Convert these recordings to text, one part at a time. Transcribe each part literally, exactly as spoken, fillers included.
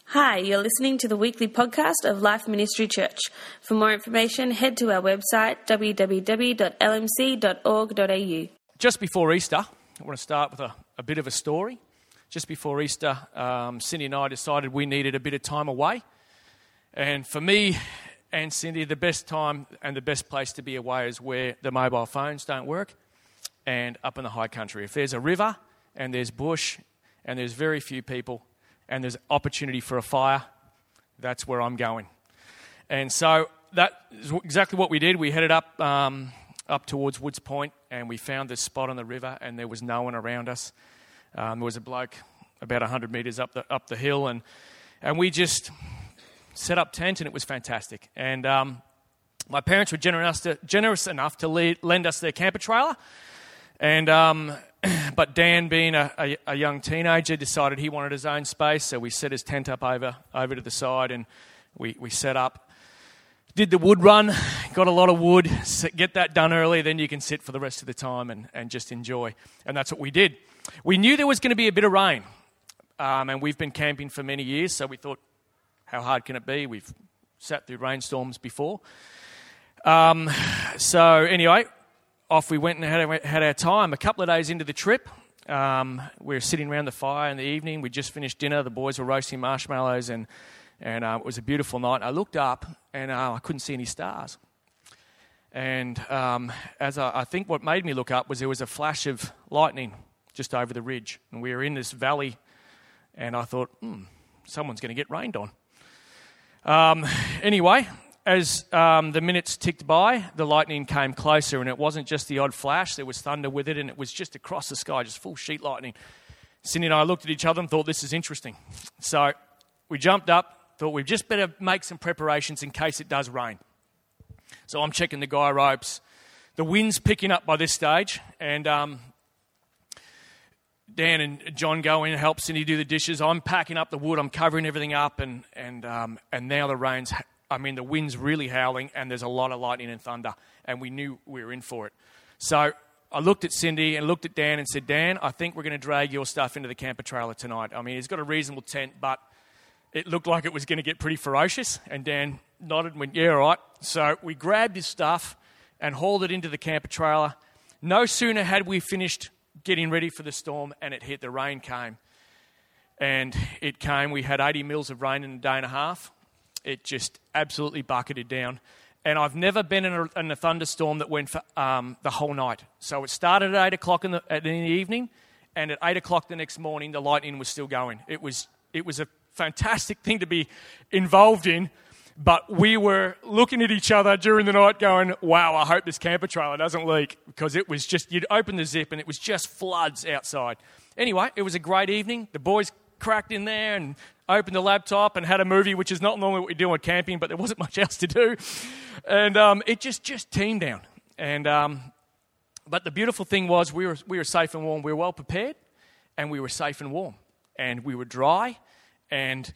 Hi, you're listening to the weekly podcast of Life Ministry Church. For more information, head to our website, w w w dot l m c dot org dot a u. Just before Easter, I want to start with a, a bit of a story. Just before Easter, um, Cindy and I decided we needed a bit of time away. And for me and Cindy, the best time and the best place to be away is where the mobile phones don't work and up in the high country. If there's a river and there's bush and there's very few people, and there's opportunity for a fire, that's where I'm going. And so that is exactly what we did. We headed up um, up towards Woods Point, and we found this spot on the river, and there was no one around us. Um, there was a bloke about one hundred metres up the up the hill, and and we just set up tent, and it was fantastic. And um, my parents were generous, to, generous enough to lead, lend us their camper trailer, and um, but Dan, being a, a, a young teenager, decided he wanted his own space, so we set his tent up over over to the side, and we, we set up. Did the wood run, got a lot of wood, get that done early, then you can sit for the rest of the time and, and just enjoy. And that's what we did. We knew there was going to be a bit of rain, um, and we've been camping for many years, so we thought, how hard can it be? We've sat through rainstorms before. Um, so anyway, off we went and had our, had our time. A couple of days into the trip, um, we were sitting around the fire in the evening. We just finished dinner. The boys were roasting marshmallows, and and uh, it was a beautiful night. I looked up, and uh, I couldn't see any stars. And um, as I, I think what made me look up was there was a flash of lightning just over the ridge. And we were in this valley, and I thought, hmm, someone's going to get rained on. Um, anyway, as um, the minutes ticked by, the lightning came closer, and it wasn't just the odd flash. There was thunder with it, and it was just across the sky, just full sheet lightning. Cindy and I looked at each other and thought, this is interesting. So we jumped up, thought we'd just better make some preparations in case it does rain. So I'm checking the guy ropes. The wind's picking up by this stage, and um, Dan and John go in and help Cindy do the dishes. I'm packing up the wood. I'm covering everything up, and and um, and now the rain's... I mean, the wind's really howling, and there's a lot of lightning and thunder, and we knew we were in for it. So I looked at Cindy and looked at Dan and said, Dan, I think we're going to drag your stuff into the camper trailer tonight. I mean, he's got a reasonable tent, but it looked like it was going to get pretty ferocious, and Dan nodded and went, yeah, all right. So we grabbed his stuff and hauled it into the camper trailer. No sooner had we finished getting ready for the storm, and it hit. The rain came, and it came. We had eighty mils of rain in a day and a half. It just absolutely bucketed down. And I've never been in a, in a thunderstorm that went for um, the whole night. So it started at eight o'clock in the, in the evening, and at eight o'clock the next morning, the lightning was still going. It was it was a fantastic thing to be involved in, but we were looking at each other during the night going, wow, I hope this camper trailer doesn't leak, because it was just, you'd open the zip and it was just floods outside. Anyway, it was a great evening. The boys cracked in there and opened the laptop and had a movie, which is not normally what we do on camping, but there wasn't much else to do. And um, it just, just teamed down. And um, but the beautiful thing was we were we were safe and warm. We were well prepared, and we were safe and warm. And we were dry. And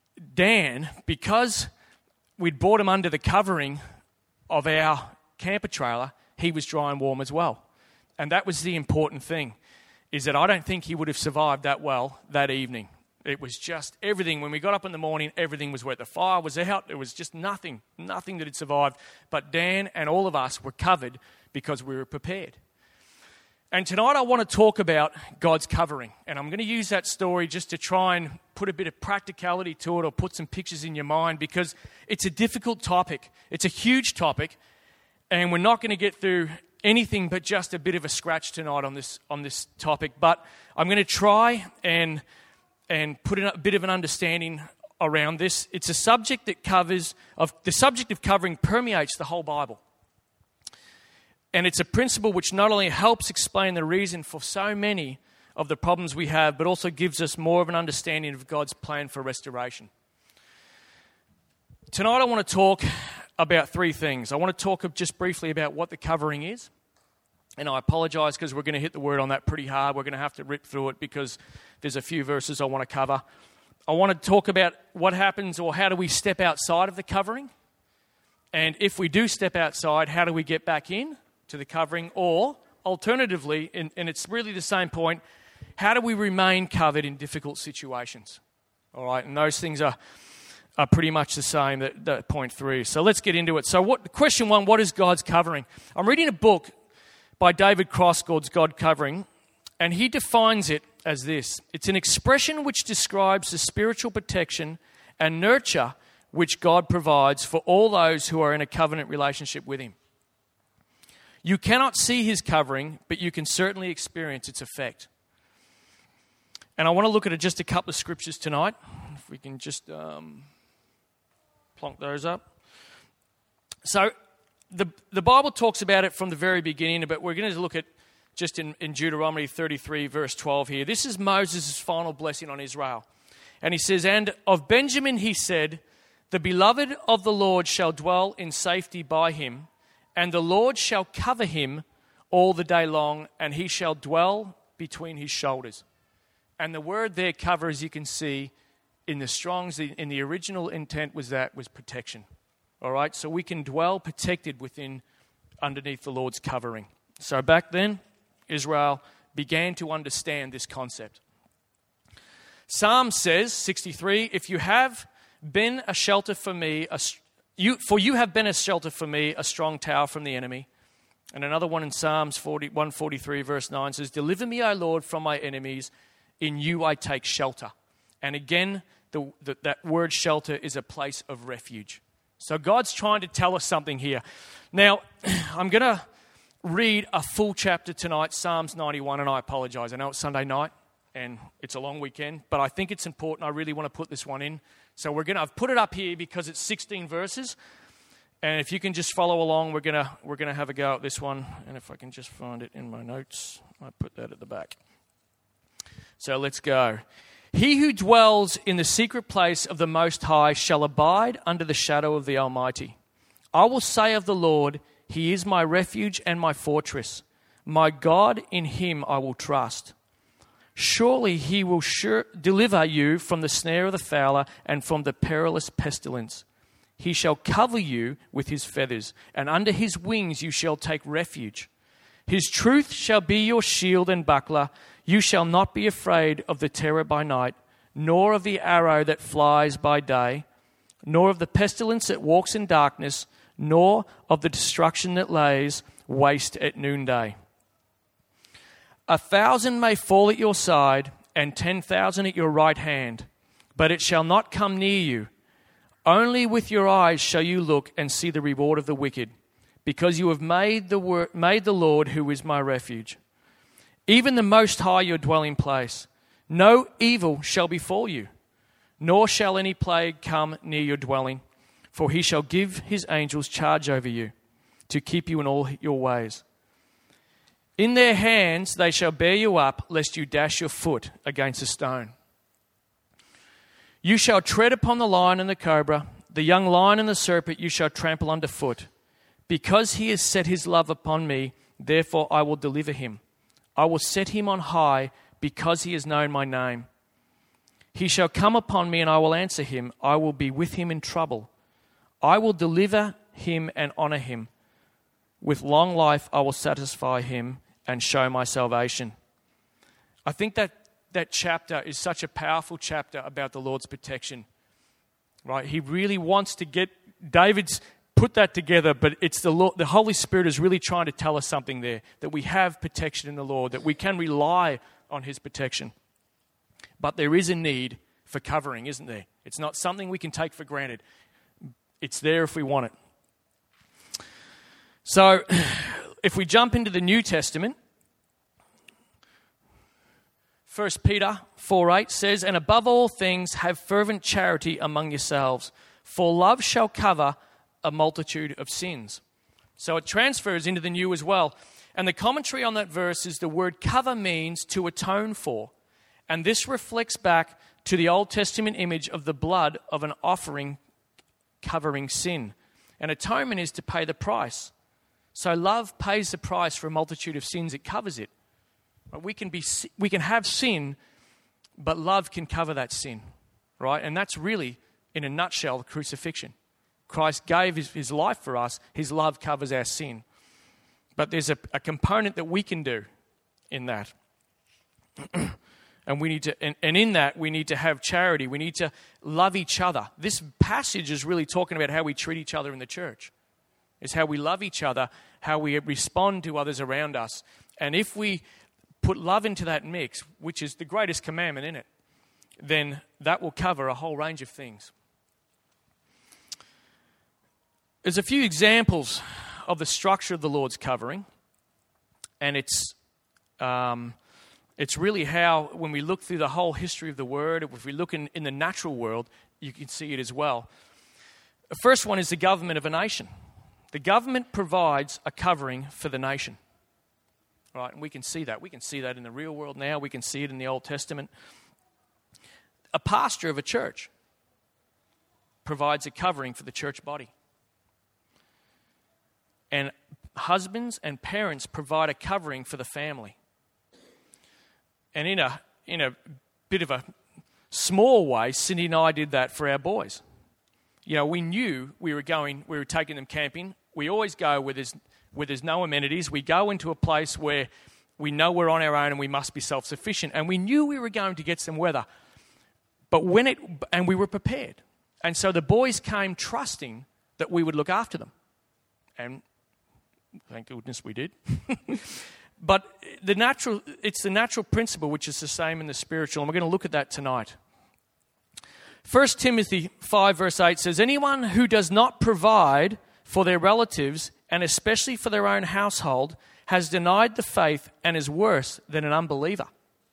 Dan, because we'd brought him under the covering of our camper trailer, he was dry and warm as well. And that was the important thing, is that I don't think he would have survived that well that evening. It was just everything. When we got up in the morning, everything was wet. The fire was out. There was just nothing, nothing that had survived. But Dan and all of us were covered because we were prepared. And tonight I want to talk about God's covering. And I'm going to use that story just to try and put a bit of practicality to it, or put some pictures in your mind, because it's a difficult topic. It's a huge topic. And we're not going to get through anything but just a bit of a scratch tonight on this on this topic. But I'm going to try and... and put in a bit of an understanding around this. It's a subject that covers, of the subject of covering permeates the whole Bible. And it's a principle which not only helps explain the reason for so many of the problems we have, but also gives us more of an understanding of God's plan for restoration. Tonight I want to talk about three things. I want to talk just briefly about what the covering is. And I apologise because we're going to hit the word on that pretty hard. We're going to have to rip through it because there's a few verses I want to cover. I want to talk about what happens, or how do we step outside of the covering? And if we do step outside, how do we get back in to the covering? Or alternatively, and, and it's really the same point, how do we remain covered in difficult situations? All right, and those things are, are pretty much the same, that, that point three. So let's get into it. So what, question one, what is God's covering? I'm reading a book by David Cross called God Covering, and he defines it as this. It's an expression which describes the spiritual protection and nurture which God provides for all those who are in a covenant relationship with him. You cannot see his covering, but you can certainly experience its effect. And I want to look at just a couple of scriptures tonight. If we can just um, plonk those up. So the, the Bible talks about it from the very beginning, but we're going to look at just in, in Deuteronomy thirty-three, verse twelve here. This is Moses' final blessing on Israel. And he says, "And of Benjamin he said, the beloved of the Lord shall dwell in safety by him, and the Lord shall cover him all the day long, and he shall dwell between his shoulders." And the word there, cover, as you can see, in the Strong's, in the original intent was that, was protection. All right, so we can dwell protected within, underneath the Lord's covering. So back then, Israel began to understand this concept. Psalm says, sixty-three, "If you have been a shelter for me, a, you, for you have been a shelter for me, a strong tower from the enemy." And another one in Psalms forty, one forty-three, verse nine says, "Deliver me, O Lord, from my enemies. In you I take shelter." And again, the, the, that word shelter is a place of refuge. So God's trying to tell us something here. Now, I'm going to read a full chapter tonight, Psalms ninety-one, and I apologize. I know it's Sunday night and it's a long weekend, but I think it's important. I really want to put this one in. So we're going to, I've put it up here because it's sixteen verses. And if you can just follow along, we're going to we're going to have a go at this one. And if I can just find it in my notes, I put that at the back. So let's go. "He who dwells in the secret place of the Most High shall abide under the shadow of the Almighty. I will say of the Lord, he is my refuge and my fortress. My God, in him I will trust. Surely he will sure deliver you from the snare of the fowler and from the perilous pestilence. He shall cover you with his feathers, and under his wings you shall take refuge. His truth shall be your shield and buckler. You shall not be afraid of the terror by night, nor of the arrow that flies by day, nor of the pestilence that walks in darkness, nor of the destruction that lays waste at noonday. A thousand may fall at your side, and ten thousand at your right hand, but it shall not come near you. Only with your eyes shall you look and see the reward of the wicked, because you have made the wor- made the Lord, who is my refuge, even the Most High, your dwelling place. No evil shall befall you, nor shall any plague come near your dwelling, for he shall give his angels charge over you, to keep you in all your ways. In their hands they shall bear you up, lest you dash your foot against a stone. You shall tread upon the lion and the cobra, the young lion and the serpent you shall trample underfoot. Because he has set his love upon me, therefore I will deliver him. I will set him on high, because he has known my name. He shall come upon me, and I will answer him. I will be with him in trouble. I will deliver him and honor him. With long life I will satisfy him and show my salvation. I think that that chapter is such a powerful chapter about the Lord's protection. Right? He really wants to get, David's put that together, but it's the Lord, the Holy Spirit is really trying to tell us something there, that we have protection in the Lord, that we can rely on his protection. But there is a need for covering, isn't there? It's not something we can take for granted. It's there if we want it. So, if we jump into the New Testament, First Peter four eight says, "And above all things have fervent charity among yourselves, for love shall cover a multitude of sins." So it transfers into the New as well. And the commentary on that verse is the word cover means to atone for. And this reflects back to the Old Testament image of the blood of an offering covering sin. And atonement is to pay the price. So love pays the price for a multitude of sins. It covers it. We can be, we can have sin, but love can cover that sin, right? And that's really, in a nutshell, the crucifixion. Christ gave his, his life for us. His love covers our sin. But there's a, a component that we can do in that. And we need to, and, and in that, we need to have charity. We need to love each other. This passage is really talking about how we treat each other in the church. It's how we love each other, how we respond to others around us. And if we put love into that mix, which is the greatest commandment in it, then that will cover a whole range of things. There's a few examples of the structure of the Lord's covering, and it's um, it's really how, when we look through the whole history of the Word, if we look in, in the natural world, you can see it as well. The first one is the government of a nation. The government provides a covering for the nation. Right, and we can see that. We can see that in the real world now. We can see it in the Old Testament. A pastor of a church provides a covering for the church body. And husbands and parents provide a covering for the family. And in a in a bit of a small way, Cindy and I did that for our boys. You know, we knew we were going, we were taking them camping. We always go where there's where there's no amenities. We go into a place where we know we're on our own and we must be self-sufficient. And we knew we were going to get some weather. But when it, and we were prepared. And so the boys came trusting that we would look after them. And thank goodness we did. But the natural, it's the natural principle which is the same in the spiritual. And we're going to look at that tonight. First Timothy five verse eight says, anyone who does not provide for their relatives and especially for their own household has denied the faith and is worse than an unbeliever.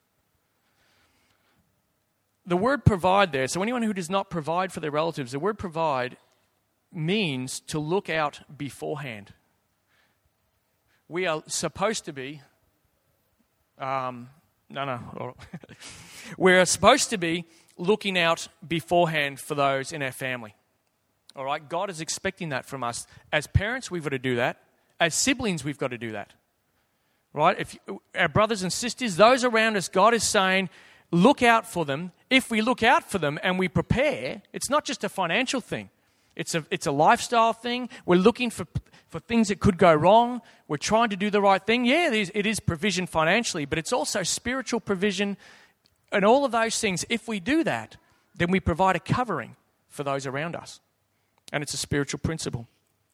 The word provide there, so anyone who does not provide for their relatives, the word provide means to look out beforehand. We are supposed to be, um, no, no, we're supposed to be looking out beforehand for those in our family. All right, God is expecting that from us. As parents, we've got to do that. As siblings, we've got to do that. Right? If our brothers and sisters, those around us, God is saying, look out for them. If we look out for them and we prepare, it's not just a financial thing. It's a it's a lifestyle thing. We're looking for for things that could go wrong. We're trying to do the right thing. Yeah, it is, it is provision financially, but it's also spiritual provision and all of those things. If we do that, then we provide a covering for those around us. And it's a spiritual principle.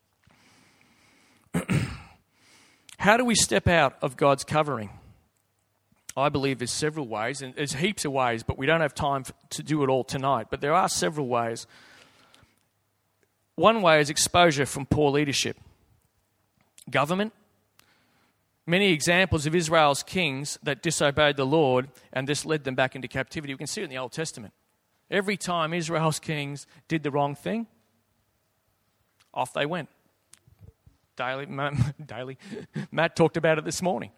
How do we step out of God's covering? I believe there's several ways, and there's heaps of ways, but we don't have time to do it all tonight. But there are several ways. One way is exposure from poor leadership. Government. Many examples of Israel's kings that disobeyed the Lord and this led them back into captivity. We can see it in the Old Testament. Every time Israel's kings did the wrong thing, off they went. Daily, daily. Matt talked about it this morning.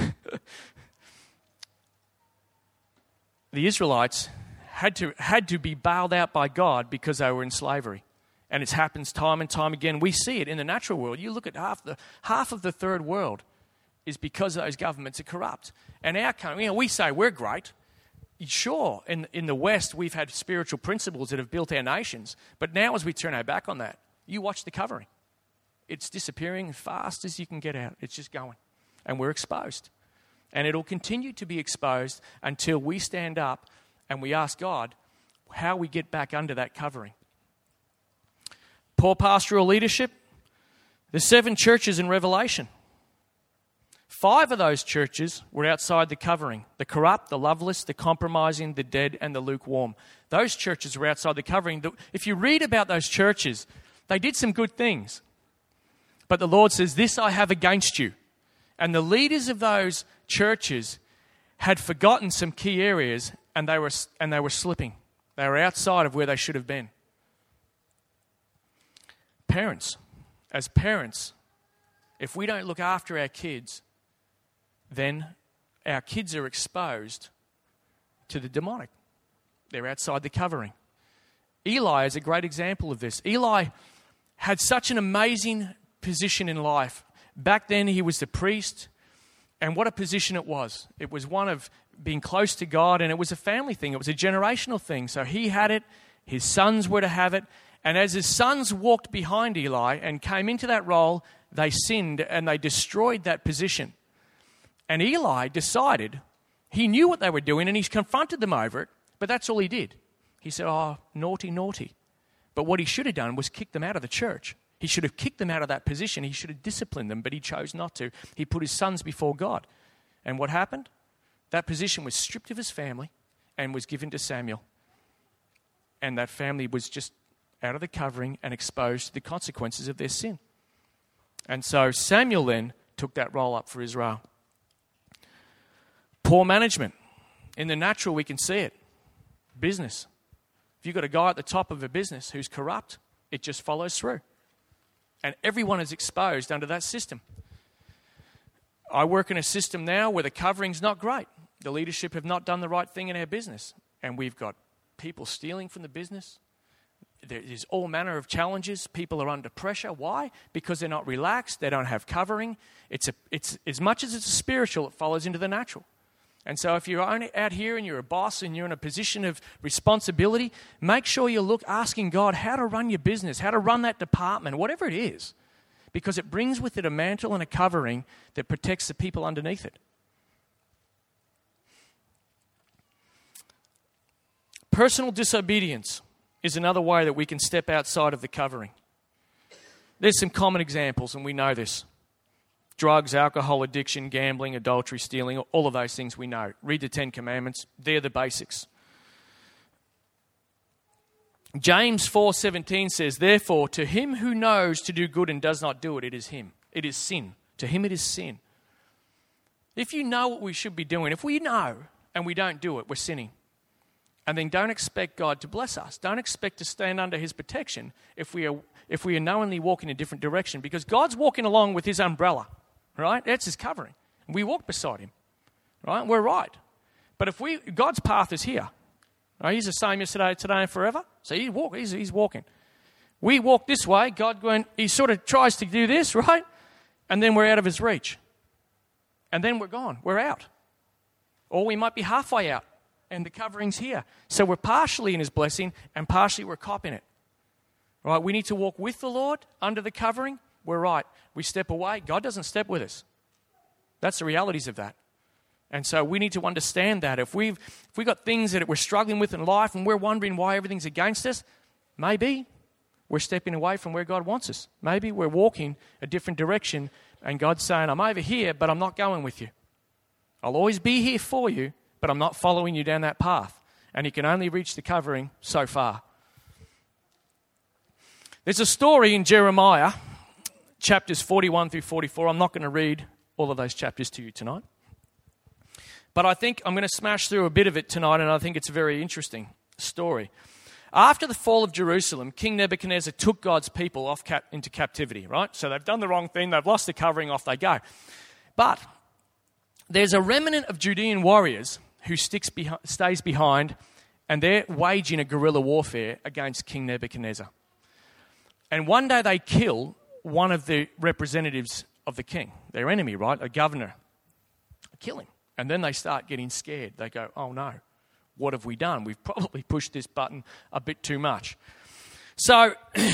The Israelites had to had to be bailed out by God because they were in slavery. And it happens time and time again. We see it in the natural world. You look at half the half of the third world is because those governments are corrupt. And our country, you know, we say we're great. Sure, in in the West we've had spiritual principles that have built our nations. But now as we turn our back on that, you watch the covering. It's disappearing as fast as you can get out. It's just going. And we're exposed. And it'll continue to be exposed until we stand up and we ask God how we get back under that covering. Poor pastoral leadership. There's seven churches in Revelation. Five of those churches were outside the covering. The corrupt, the loveless, the compromising, the dead, and the lukewarm. Those churches were outside the covering. If you read about those churches, they did some good things. But the Lord says, this I have against you. And the leaders of those churches had forgotten some key areas and they were and they were slipping. They were outside of where they should have been. Parents, as parents, if we don't look after our kids, then our kids are exposed to the demonic. They're outside the covering. Eli is a great example of this. Eli had such an amazing position in life. Back then he was the priest, and what a position it was. It was one of being close to God, and it was a family thing. It was a generational thing. So he had it, his sons were to have it, and as his sons walked behind Eli and came into that role, they sinned and they destroyed that position. And Eli decided he knew what they were doing and he's confronted them over it, but that's all he did. He said, oh, naughty, naughty. But what he should have done was kick them out of the church. He should have kicked them out of that position. He should have disciplined them, but he chose not to. He put his sons before God. And what happened? That position was stripped of his family and was given to Samuel. And that family was just out of the covering and exposed to the consequences of their sin. And so Samuel then took that role up for Israel. Poor management. In the natural, we can see it. Business. If you've got a guy at the top of a business who's corrupt, it just follows through. And everyone is exposed under that system. I work in a system now where the covering's not great. The leadership have not done the right thing in our business. And we've got people stealing from the business. There's all manner of challenges. People are under pressure. Why? Because they're not relaxed. They don't have covering. It's a, it's as much as it's a spiritual, it follows into the natural. And so if you're out here and you're a boss and you're in a position of responsibility, make sure you look asking God how to run your business, how to run that department, whatever it is. Because it brings with it a mantle and a covering that protects the people underneath it. Personal disobedience is another way that we can step outside of the covering. There's some common examples, and we know this. Drugs, alcohol addiction, gambling, adultery, stealing, all of those things we know. Read the Ten Commandments. They're the basics. James four seventeen says, therefore, to him who knows to do good and does not do it, it is him. It is sin. To him it is sin. If you know what we should be doing, if we know and we don't do it, we're sinning. And then don't expect God to bless us. Don't expect to stand under his protection if we are if we are knowingly walking a different direction. Because God's walking along with his umbrella, right? That's his covering. We walk beside him, right? We're right. But if we, God's path is here. Right? He's the same yesterday, today, and forever. So he walk, he's, he's walking. We walk this way. God going, he sort of tries to do this, right? And then we're out of his reach. And then we're gone. We're out. Or we might be halfway out. And the covering's here. So we're partially in his blessing and partially we're copping it. Right? We need to walk with the Lord under the covering. We're right. We step away. God doesn't step with us. That's the realities of that. And so we need to understand that. If we've if we've got things that we're struggling with in life and we're wondering why everything's against us, maybe we're stepping away from where God wants us. Maybe we're walking a different direction and God's saying, I'm over here, but I'm not going with you. I'll always be here for you, but I'm not following you down that path. And you can only reach the covering so far. There's a story in Jeremiah, chapters forty-one through forty-four. I'm not going to read all of those chapters to you tonight. But I think I'm going to smash through a bit of it tonight, and I think it's a very interesting story. After the fall of Jerusalem, King Nebuchadnezzar took God's people off cap- into captivity, right? So they've done the wrong thing, they've lost the covering, off they go. But there's a remnant of Judean warriors who sticks behind, stays behind, and they're waging a guerrilla warfare against King Nebuchadnezzar. And one day they kill one of the representatives of the king, their enemy, right? A governor. Kill him. And then they start getting scared. They go, oh no, what have we done? We've probably pushed this button a bit too much. So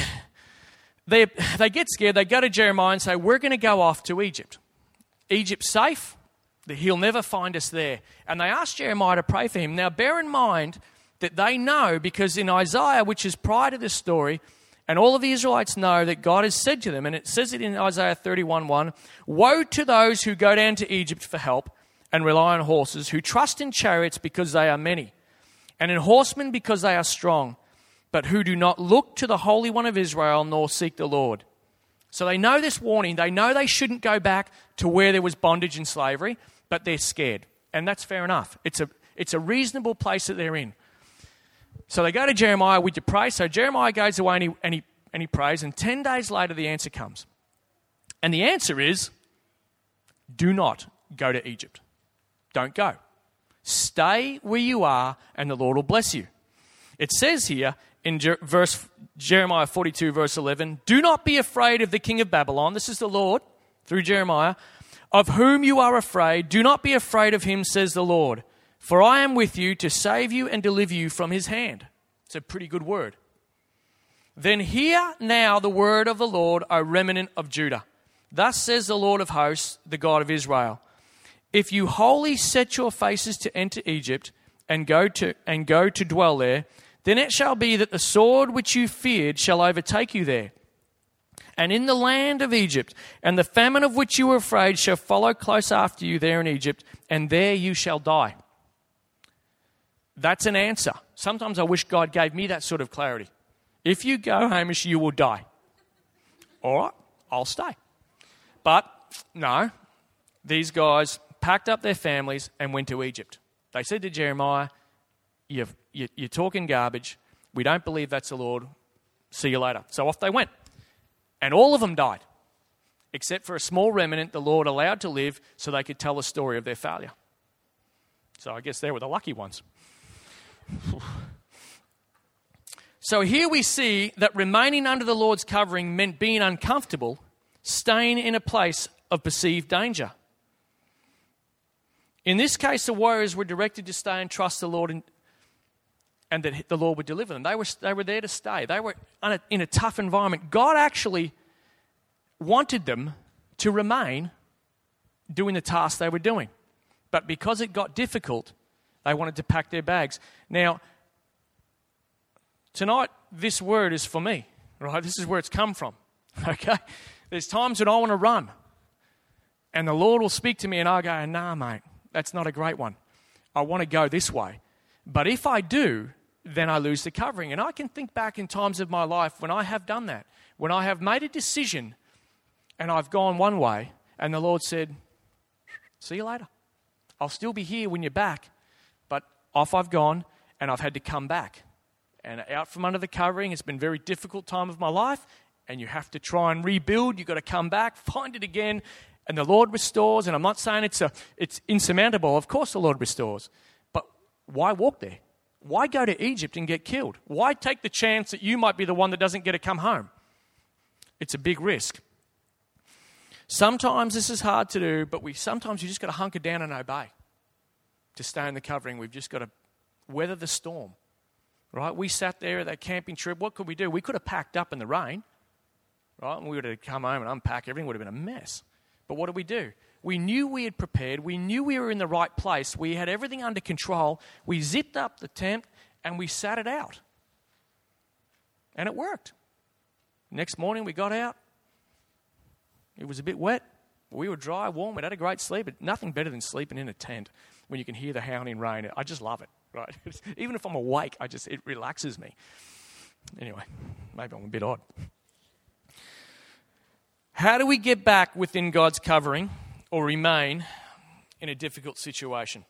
they they get scared. They go to Jeremiah and say, we're going to go off to Egypt. Egypt's safe. He'll never find us there. And they ask Jeremiah to pray for him. Now, bear in mind that they know, because in Isaiah, which is prior to this story, and all of the Israelites know that God has said to them, and it says it in Isaiah thirty-one one, woe to those who go down to Egypt for help and rely on horses, who trust in chariots because they are many, and in horsemen because they are strong, but who do not look to the Holy One of Israel nor seek the Lord. So they know this warning. They know they shouldn't go back to where there was bondage and slavery, but they're scared. And that's fair enough. It's a it's a reasonable place that they're in. So they go to Jeremiah, would you pray? So Jeremiah goes away and he, and he, and he prays, and ten days later the answer comes. And the answer is, do not go to Egypt. Don't go. Stay where you are and the Lord will bless you. It says here in Jer- verse Jeremiah forty-two, verse eleven, do not be afraid of the king of Babylon. This is the Lord through Jeremiah. Of whom you are afraid, do not be afraid of him, says the Lord. For I am with you to save you and deliver you from his hand. It's a pretty good word. Then hear now the word of the Lord, O remnant of Judah. Thus says the Lord of hosts, the God of Israel. if you wholly set your faces to enter Egypt and go to and go to dwell there, then it shall be that the sword which you feared shall overtake you there. And in the land of Egypt, and the famine of which you were afraid shall follow close after you there in Egypt, and there you shall die. That's an answer. Sometimes I wish God gave me that sort of clarity. If you go, Hamish, you will die. All right, I'll stay. But no, these guys packed up their families and went to Egypt. They said to Jeremiah, You've, you, you're talking garbage. We don't believe that's the Lord. See you later. So off they went. And all of them died, except for a small remnant the Lord allowed to live so they could tell the story of their failure. So I guess they were the lucky ones. So here we see that remaining under the Lord's covering meant being uncomfortable, staying in a place of perceived danger. In this case, the warriors were directed to stay and trust the Lord and, and that the Lord would deliver them. They were, they were there to stay. They were in a, in a tough environment. God actually wanted them to remain doing the task they were doing. But because it got difficult, they wanted to pack their bags. Now, tonight, this word is for me, right? This is where it's come from, okay? There's times when I want to run, and the Lord will speak to me, and I go, nah, mate, that's not a great one. I want to go this way. But if I do, then I lose the covering. And I can think back in times of my life when I have done that, when I have made a decision, and I've gone one way, and the Lord said, see you later. I'll still be here when you're back, but off I've gone, and I've had to come back. And out from under the covering, it's been a very difficult time of my life, and you have to try and rebuild. You've got to come back, find it again, and the Lord restores. And I'm not saying it's a, it's insurmountable. Of course the Lord restores. But why walk there? Why go to Egypt and get killed? Why take the chance that you might be the one that doesn't get to come home? It's a big risk. Sometimes this is hard to do, but we sometimes you just got to hunker down and obey. To stay in the covering, we've just got to weather the storm. Right? We sat there at that camping trip. What could we do? We could have packed up in the rain. Right? And we would have come home and unpack. Everything would have been a mess. But what did we do? We knew we had prepared. We knew we were in the right place. We had everything under control. We zipped up the tent and we sat it out. And it worked. Next morning we got out. It was a bit wet. We were dry, warm. We had a great sleep. But nothing better than sleeping in a tent when you can hear the howling rain. I just love it. Right? Even if I'm awake, I just it relaxes me. Anyway, maybe I'm a bit odd. How do we get back within God's covering or remain in a difficult situation?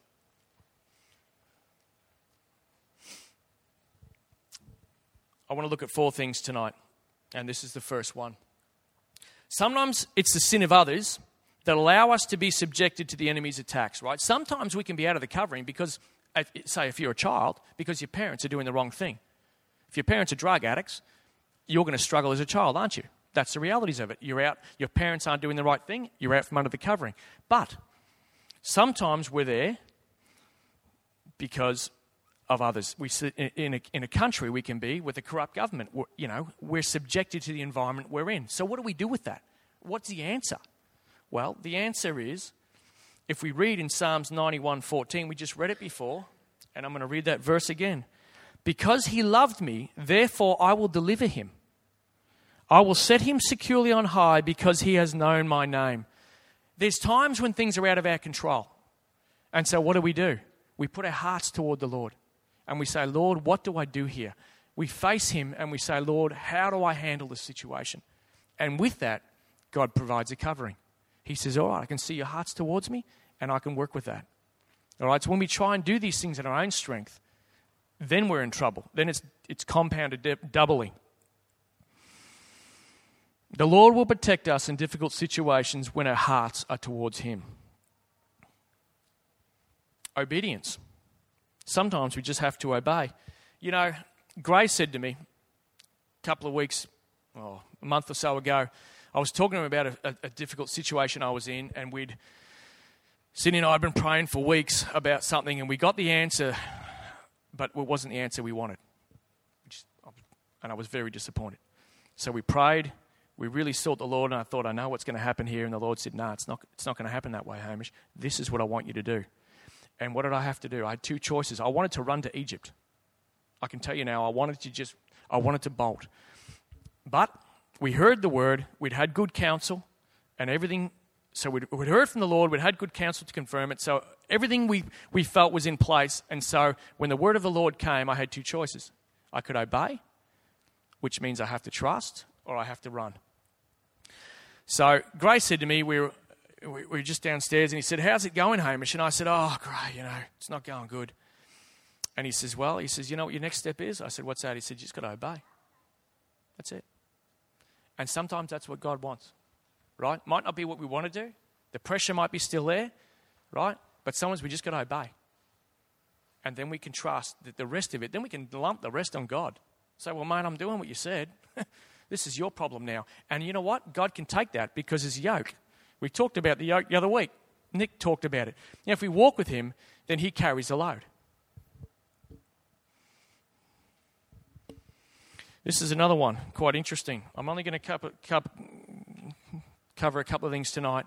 I want to look at four things tonight, and this is the first one. Sometimes it's the sin of others that allow us to be subjected to the enemy's attacks, right? Sometimes we can be out of the covering because, say, if you're a child, because your parents are doing the wrong thing. If your parents are drug addicts, you're going to struggle as a child, aren't you? That's the realities of it. You're out, your parents aren't doing the right thing, you're out from under the covering. But sometimes we're there because of others. We sit in a, in a country we can be with a corrupt government. We're, you know, we're subjected to the environment we're in. So what do we do with that? What's the answer? Well, the answer is, if we read in Psalms ninety-one fourteen, we just read it before, and I'm going to read that verse again. Because he loved me, therefore I will deliver him. I will set him securely on high because he has known my name. There's times when things are out of our control. And so what do we do? We put our hearts toward the Lord. And we say, Lord, what do I do here? We face him and we say, Lord, how do I handle this situation? And with that, God provides a covering. He says, all right, I can see your hearts towards me and I can work with that. All right, so when we try and do these things in our own strength, then we're in trouble. Then it's it's compounded de- doubly. The Lord will protect us in difficult situations when our hearts are towards him. Obedience. Sometimes we just have to obey. You know, Grace said to me a couple of weeks, oh, a month or so ago, I was talking to him about a, a, a difficult situation I was in, and we'd, Sydney and I had been praying for weeks about something, and we got the answer, but it wasn't the answer we wanted. Which, and I was very disappointed. So we prayed, we really sought the Lord, and I thought, I know what's going to happen here. And the Lord said, no, it's not, it's not going to happen that way, Hamish. This is what I want you to do. And what did I have to do? I had two choices. I wanted to run to Egypt. I can tell you now, I wanted to just, I wanted to bolt. But we heard the word, we'd had good counsel, and everything, so we'd, we'd heard from the Lord, we'd had good counsel to confirm it, so everything we, we felt was in place. And so when the word of the Lord came, I had two choices. I could obey, which means I have to trust, or I have to run. So Grace said to me, we were, we were just downstairs, and he said, how's it going, Hamish? And I said, oh, great, you know, it's not going good. And he says, well, he says, you know what your next step is? I said, what's that? He said, you just got to obey. That's it. And sometimes that's what God wants, right? Might not be what we want to do. The pressure might be still there, right? But sometimes we just got to obey. And then we can trust that the rest of it, then we can lump the rest on God. Say, well, mate, I'm doing what you said. This is your problem now. And you know what? God can take that because his yoke. We talked about the yoke the other week. Nick talked about it. Now, if we walk with him, then he carries the load. This is another one, quite interesting. I'm only going to cover, cover a couple of things tonight.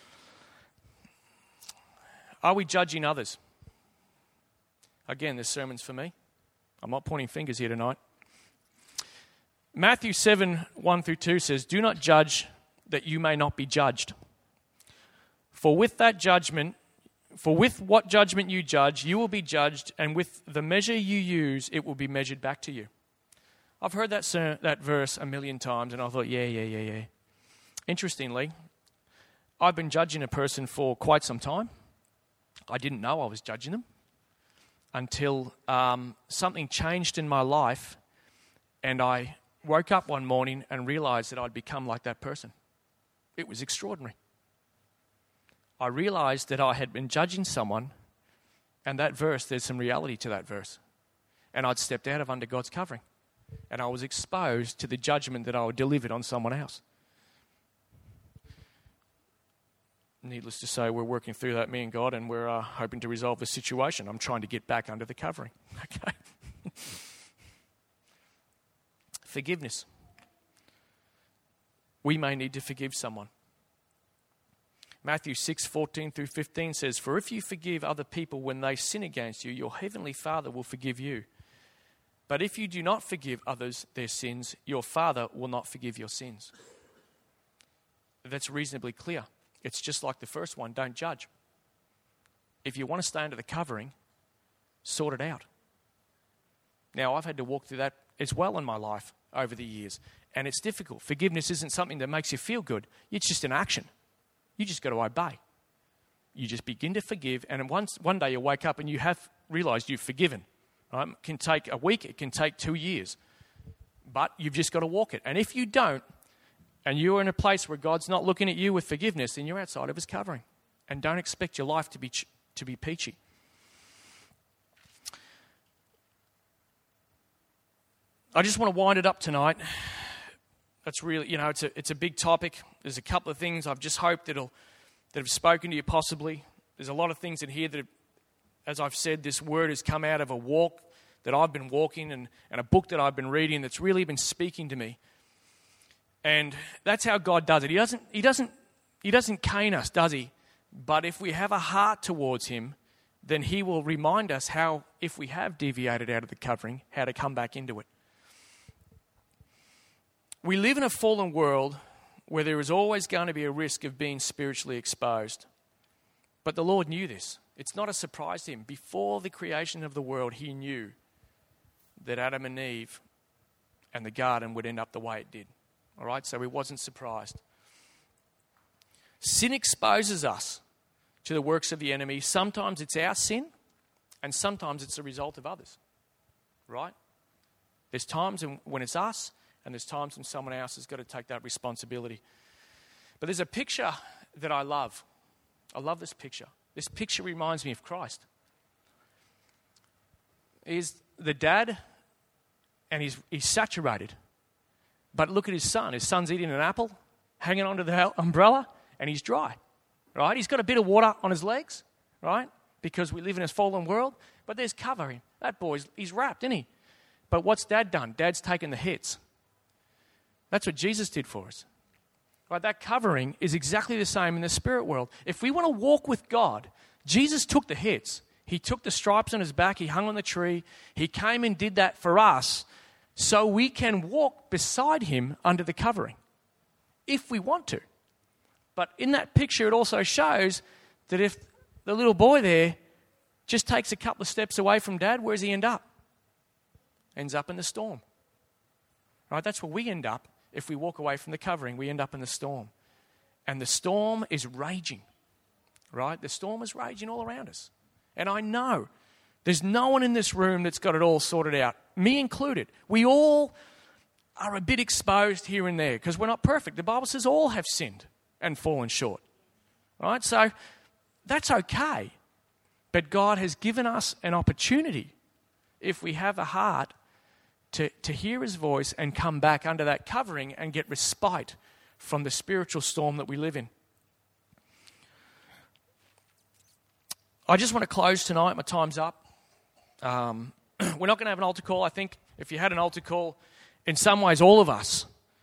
Are we judging others? Again, this sermon's for me. I'm not pointing fingers here tonight. Matthew seven, one through two says, do not judge that you may not be judged. For with that judgment, for with what judgment you judge, you will be judged, and with the measure you use, it will be measured back to you. I've heard that ser- that verse a million times, and I thought, yeah, yeah, yeah, yeah. Interestingly, I've been judging a person for quite some time. I didn't know I was judging them until um, something changed in my life, and I woke up one morning and realized that I'd become like that person. It was extraordinary. I realized that I had been judging someone, and that verse, there's some reality to that verse. And I'd stepped out of under God's covering. And I was exposed to the judgment that I would delivered on someone else. Needless to say, we're working through that, me and God, and we're uh, hoping to resolve the situation. I'm trying to get back under the covering. Okay. Forgiveness. We may need to forgive someone. Matthew six, fourteen through fifteen says, for if you forgive other people when they sin against you, your heavenly Father will forgive you. But if you do not forgive others their sins, your Father will not forgive your sins. That's reasonably clear. It's just like the first one, don't judge. If you want to stay under the covering, sort it out. Now, I've had to walk through that as well in my life over the years, and it's difficult. Forgiveness isn't something that makes you feel good. It's just an action. You just got to obey. You just begin to forgive, and once one day you wake up and you have realized you've forgiven. Right? It can take a week, it can take two years. But you've just got to walk it. And if you don't, and you're in a place where God's not looking at you with forgiveness, then you're outside of his covering. And don't expect your life to be ch- to be peachy. I just want to wind it up tonight. That's really, you know, it's a it's a big topic. There's a couple of things I've just hoped that'll that have spoken to you possibly. There's a lot of things in here that have, as I've said, this word has come out of a walk that I've been walking and, and a book that I've been reading that's really been speaking to me. And that's how God does it. He doesn't, he doesn't, he doesn't cane us, does he? But if we have a heart towards him, then he will remind us how, if we have deviated out of the covering, how to come back into it. We live in a fallen world where there is always going to be a risk of being spiritually exposed. But the Lord knew this. It's not a surprise to him. Before the creation of the world, he knew that Adam and Eve and the garden would end up the way it did. All right, so he wasn't surprised. Sin exposes us to the works of the enemy. Sometimes it's our sin, and sometimes it's a result of others. Right? There's times when it's us, and there's times when someone else has got to take that responsibility. But there's a picture that I love. I love this picture. This picture reminds me of Christ. He's the dad, and he's, he's saturated. But look at his son. His son's eating an apple, hanging onto the umbrella, and he's dry. Right? He's got a bit of water on his legs, right? Because we live in a fallen world. But there's covering. That boy's, he's wrapped, isn't he? But what's dad done? Dad's taken the hits. That's what Jesus did for us. Right? That covering is exactly the same in the spirit world. If we want to walk with God, Jesus took the hits. He took the stripes on his back. He hung on the tree. He came and did that for us so we can walk beside him under the covering if we want to. But in that picture, it also shows that if the little boy there just takes a couple of steps away from dad, where does he end up? Ends up in the storm. Right? That's where we end up if we walk away from the covering. We end up in the storm. And the storm is raging. Right? The storm is raging all around us. And I know there's no one in this room that's got it all sorted out, me included. We all are a bit exposed here and there because we're not perfect. The Bible says all have sinned and fallen short. Right? So that's okay. But God has given us an opportunity, if we have a heart, to, to hear his voice and come back under that covering and get respite from the spiritual storm that we live in. I just want to close tonight. My time's up. Um, we're not going to have an altar call. I think if you had an altar call, in some ways all of us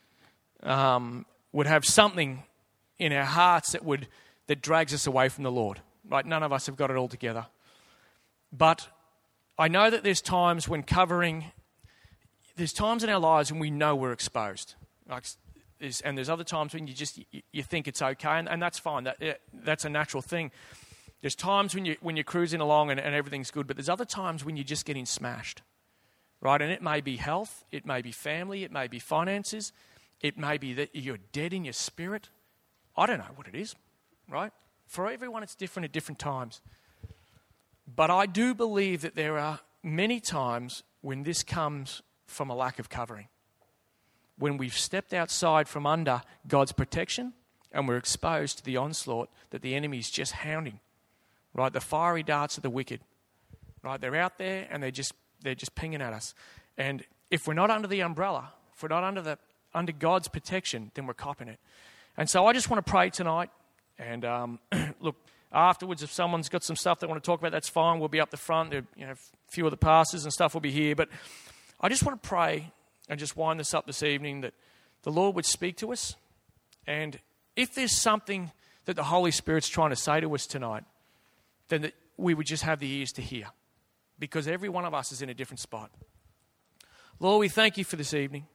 um, would have something in our hearts that would that drags us away from the Lord. Right? None of us have got it all together. But I know that there's times when covering, there's times in our lives when we know we're exposed. Like, there's, and there's other times when you just you, you think it's okay, and, and that's fine. That that's a natural thing. There's times when you when you're cruising along and, and everything's good, but there's other times when you're just getting smashed, right? And it may be health, it may be family, it may be finances, it may be that you're dead in your spirit. I don't know what it is, right? For everyone, it's different at different times. But I do believe that there are many times when this comes from a lack of covering, when we've stepped outside from under God's protection and we're exposed to the onslaught that the enemy's just hounding. Right, the fiery darts of the wicked. Right, they're out there and they're just they're just pinging at us. And if we're not under the umbrella, if we're not under the under God's protection, then we're copping it. And so I just want to pray tonight. And um, look, afterwards, if someone's got some stuff they want to talk about, that's fine. We'll be up the front. There, you know, a few of the pastors and stuff will be here. But I just want to pray and just wind this up this evening that the Lord would speak to us. And if there's something that the Holy Spirit's trying to say to us tonight, then that we would just have the ears to hear, because every one of us is in a different spot. Lord, we thank you for this evening.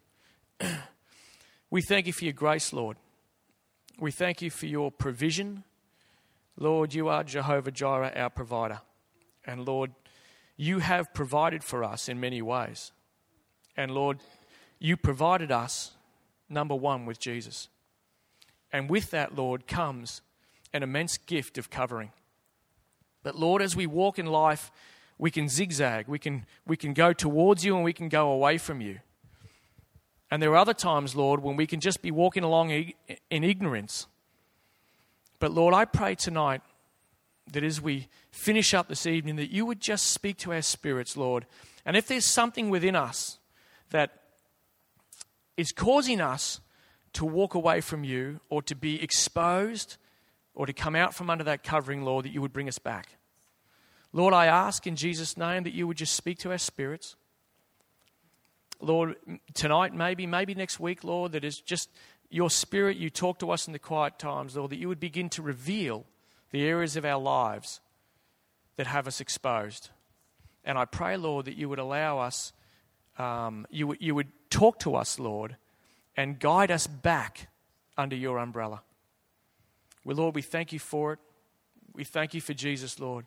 We thank you for your grace, Lord. We thank you for your provision. Lord, you are Jehovah Jireh, our provider. And Lord, you have provided for us in many ways. And Lord, you provided us, number one, with Jesus. And with that, Lord, comes an immense gift of covering. But Lord, as we walk in life, we can zigzag. We can, we can go towards you and we can go away from you. And there are other times, Lord, when we can just be walking along in ignorance. But Lord, I pray tonight that as we finish up this evening, that you would just speak to our spirits, Lord. And if there's something within us that is causing us to walk away from you or to be exposed or to come out from under that covering, Lord, that you would bring us back. Lord, I ask in Jesus' name that you would just speak to our spirits. Lord, tonight, maybe, maybe next week, Lord, that is just your spirit, you talk to us in the quiet times, Lord, that you would begin to reveal the areas of our lives that have us exposed. And I pray, Lord, that you would allow us, um, you, would, you would talk to us, Lord, and guide us back under your umbrella. Well, Lord, we thank you for it. We thank you for Jesus, Lord.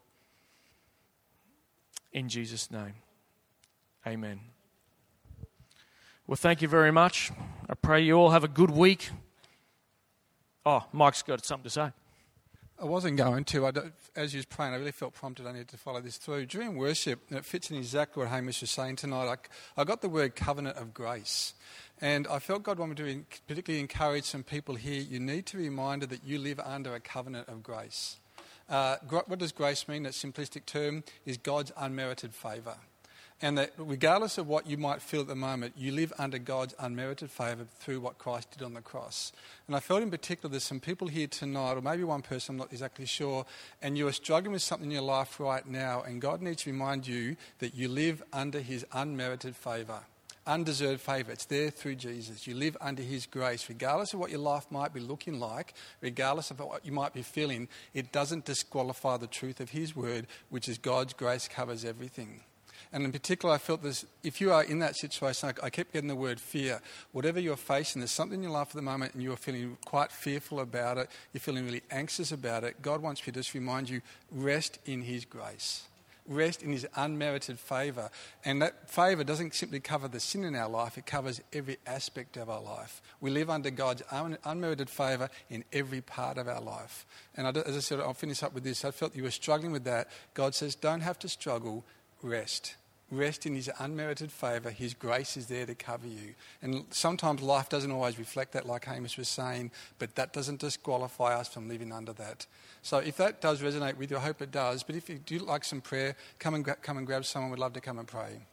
In Jesus' name, amen. Well, thank you very much. I pray you all have a good week. Oh, Mike's got something to say. I wasn't going to. I as you was praying, I really felt prompted I needed to follow this through. During worship, and it fits in exactly what Hamish was saying tonight, I, I got the word covenant of grace. And I felt God wanted me to particularly encourage some people here. You need to be reminded that you live under a covenant of grace. Uh, what does grace mean? That simplistic term is God's unmerited favour. And that regardless of what you might feel at the moment, you live under God's unmerited favour through what Christ did on the cross. And I felt in particular there's some people here tonight, or maybe one person, I'm not exactly sure, and you are struggling with something in your life right now, and God needs to remind you that you live under his unmerited favour. undeserved favour. It's there through Jesus. You live under his grace. Regardless of what your life might be looking like, regardless of what you might be feeling, it doesn't disqualify the truth of his word, which is God's grace covers everything. And in particular, I felt this, if you are in that situation, I, I kept getting the word fear. Whatever you're facing, there's something in your life at the moment and you're feeling quite fearful about it, you're feeling really anxious about it, God wants me to just remind you, rest in his grace. Rest in his unmerited favour. And that favour doesn't simply cover the sin in our life, it covers every aspect of our life. We live under God's un- unmerited favour in every part of our life. And I, as I said, I'll finish up with this. I felt you were struggling with that. God says, don't have to struggle, rest. Rest in his unmerited favour. His grace is there to cover you. And sometimes life doesn't always reflect that, like Hamish was saying, but that doesn't disqualify us from living under that. So if that does resonate with you, I hope it does. But if you do like some prayer, come and, gra- come and grab someone. We'd love to come and pray.